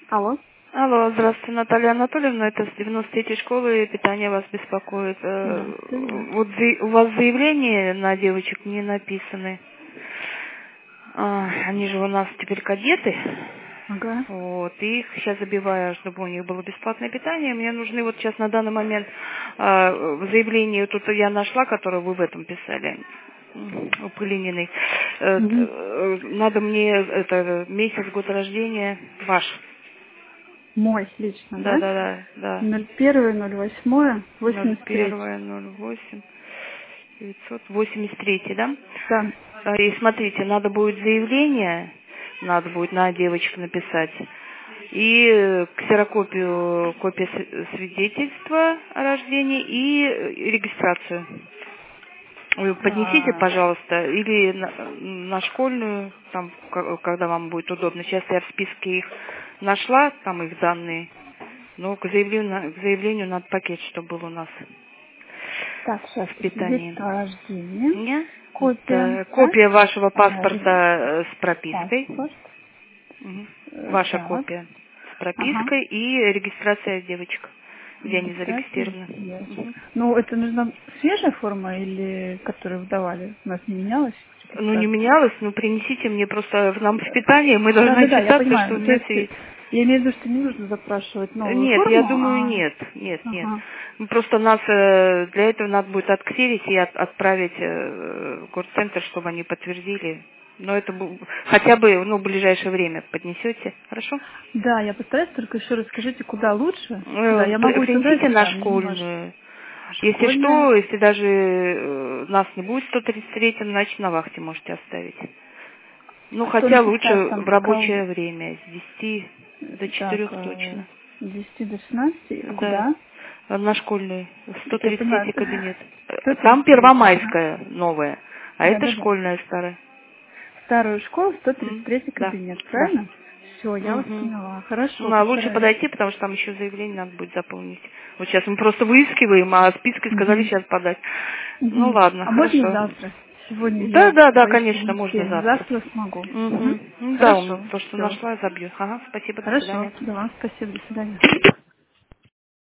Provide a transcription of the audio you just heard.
Алло. Алло, здравствуйте, Наталья Анатольевна, это с 93-й школы питание вас беспокоит. Здравствуйте. Вот у вас заявления на девочек не написаны. Они же у нас теперь кадеты. Ага. Вот, и их сейчас забиваю, чтобы у них было бесплатное питание. Мне нужны вот сейчас на данный момент заявление, тут я нашла, которое вы в этом писали, у Пылининой. Угу. Надо мне это месяц, год рождения ваш. Мой лично, Да, да? да, да, да. 01.08, 83. 01.08 983, да? Да. И смотрите, надо будет заявление, надо будет на девочек написать, и ксерокопию, копия свидетельства о рождении и регистрацию. Вы поднесите, А, пожалуйста, или на школьную, там, когда вам будет удобно. Сейчас я в списке их нашла, там их данные, но к заявлению надо пакет, чтобы был у нас так, сейчас, с питанием. свидетельство о рождении, Нет? копия, Это да? копия вашего паспорта Регистр, с пропиской. паспорт. Мгм. Ваша Так, копия с ага. пропиской и регистрация девочек, где они Регистрация зарегистрированы. девочек. Мгм. Ну, это нужна свежая форма или которую выдавали? У нас не менялась Ну, не регистрация? менялось, но принесите мне просто нам в питание, мы должны Да, я отчитаться, понимаю. что у Ну, то меня есть все есть. я имею в виду, что не нужно запрашивать новую Нет, я форму, думаю, а... нет, нет, нет. Ага. Просто нас для этого надо будет отксерить и отправить в горцентр, чтобы они подтвердили. Но это хотя бы, в ближайшее время поднесете, хорошо? Да, я постараюсь, только еще расскажите, куда лучше. Да, я могу и туда, и Принесите на туда, мне не важно. школьную. Если Школьная. что, если даже нас не будет в 133-м, значит на вахте можете оставить. Ну, А что хотя написать лучше там, в пока... рабочее время, с 10 до Так, 4 точно. с 10 до 16, Да, куда? на школьный, Так я понимаю, 133 кабинет. Там 133, ага. первомайская новая, а это Да. школьная старая. Старую школу, 133 Да, кабинет, да. правильно? Все, я вас Мгм. поняла. Хорошо, Ну, а лучше постараюсь. подойти, потому что там еще заявление надо будет заполнить. Вот сейчас мы просто выискиваем, а списки сказали Угу. сейчас подать. Ну, Угу. ладно, А можно хорошо. завтра? Сегодня Да, я да, да, боюсь, что конечно, не можно успею. завтра. Завтра смогу. Угу. Угу. Ну, да, Хорошо, то, что все. нашла, забью. Ага, спасибо, до Хорошо. свидания. Да, вам спасибо. До свидания.